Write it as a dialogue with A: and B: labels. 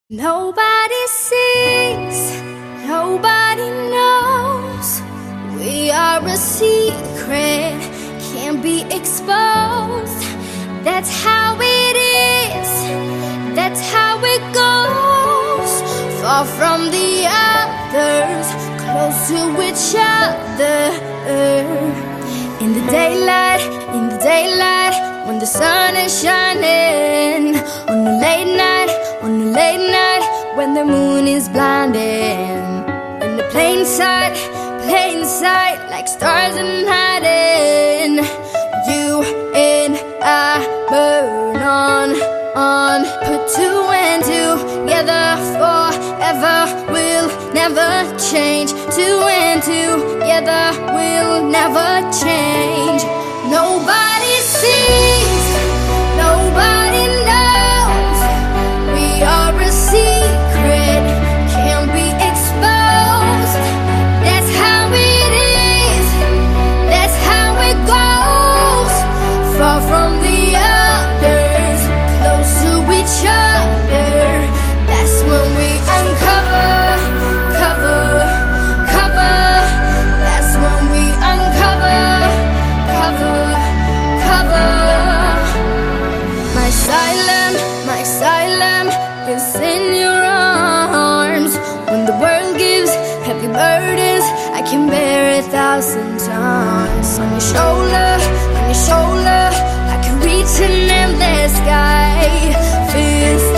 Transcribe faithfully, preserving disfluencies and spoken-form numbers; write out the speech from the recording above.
A: Nobody sees, nobody knows. We are a secret, can't be exposed. That's how it is, that's how it goes. Far from the others, close to each other. In the daylight, in the daylight, when the sun is shining. On the late night, on the late night, when the moon is blinding. In the plain sight, plain sight, like stars in hiding. You and I burn on, on. Put two and two together forever. We'll never change. Two and two together, we'll never change. Nobody sees, nobody knows. We are a secret, can't be exposed. That's how it is, that's how it goes. Far from the others, close to each other. That's when we uncover, cover, cover. That's when we uncover, cover, cover. My asylum, my asylum is in your arms. When the world gives heavy burdens, I can bear a thousand times. On your shoulder, on your shoulder, I can reach an endless sky. Fist